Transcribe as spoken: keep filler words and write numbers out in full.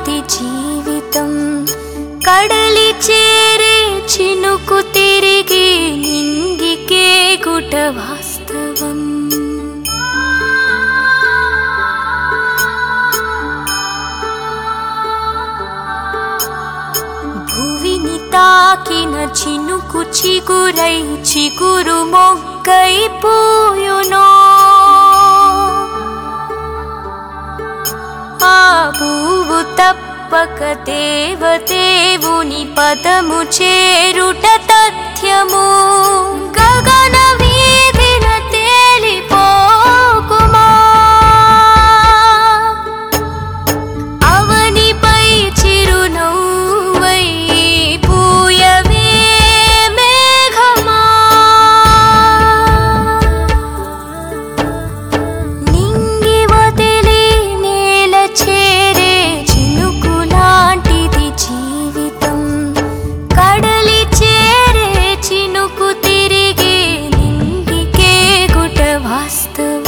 లాంటిది జీవితం కడలి చేరే చినుకు తిరిగి నింగికే గుట వాస్తవం భువిని తాకిన చినుకు చిగురై చిగురు మొగ్గై పూయునో ఆ పువ్వు తప్పక దేవదేవుని పదము చేరుట తథ్యము గగన వీధిన తేలిపోకుమా అవనిపై చిరునవ్వై పూయవే మేఘమా నింగి వదిలి నేల చేరే చినుకు లాంటిది జీవితం కడలి చేరే చినుకు తిరిగి నింగికే గుట వాస్తవం